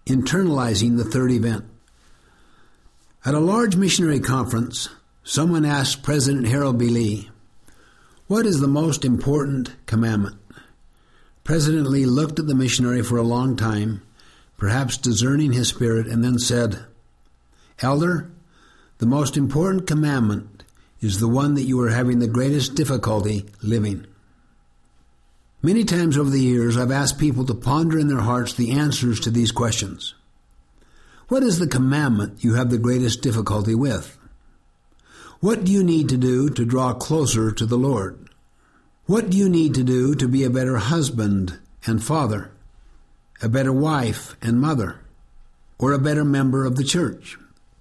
Internalizing the third event. At a large missionary conference, someone asked President Harold B. Lee, "What is the most important commandment?" President Lee looked at the missionary for a long time, perhaps discerning his spirit, and then said, "Elder, the most important commandment is the one that you are having the greatest difficulty living." Many times over the years, I've asked people to ponder in their hearts the answers to these questions. What is the commandment you have the greatest difficulty with? What do you need to do to draw closer to the Lord? What do you need to do to be a better husband and father, a better wife and mother, or a better member of the church?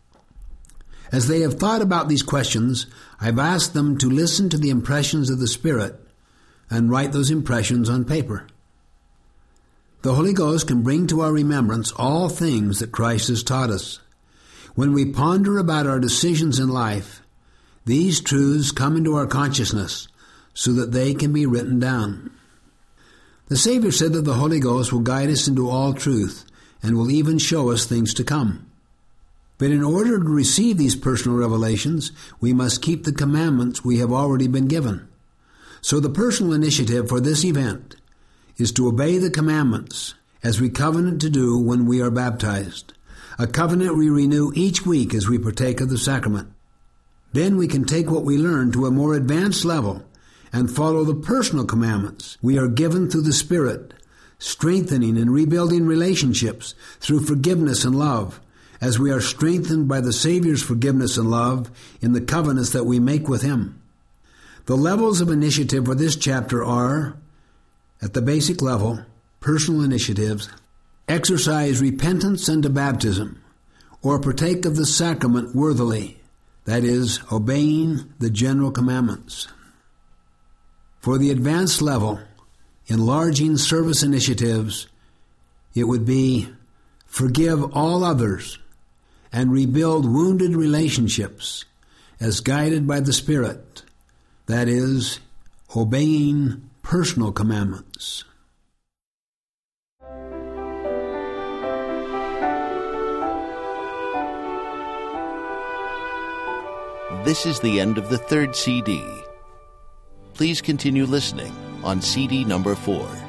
As they have thought about these questions, I've asked them to listen to the impressions of the Spirit and write those impressions on paper. The Holy Ghost can bring to our remembrance all things that Christ has taught us. When we ponder about our decisions in life, these truths come into our consciousness so that they can be written down. The Savior said that the Holy Ghost will guide us into all truth and will even show us things to come. But in order to receive these personal revelations, we must keep the commandments we have already been given. So the personal initiative for this event is to obey the commandments as we covenant to do when we are baptized, a covenant we renew each week as we partake of the sacrament. Then we can take what we learn to a more advanced level and follow the personal commandments we are given through the Spirit, strengthening and rebuilding relationships through forgiveness and love, as we are strengthened by the Savior's forgiveness and love in the covenants that we make with Him. The levels of initiative for this chapter are, at the basic level, personal initiatives, exercise repentance unto baptism, or partake of the sacrament worthily, that is, obeying the general commandments. For the advanced level, enlarging service initiatives, it would be forgive all others and rebuild wounded relationships as guided by the Spirit, that is, obeying personal commandments. This is the end of the third CD. Please continue listening on CD number 4.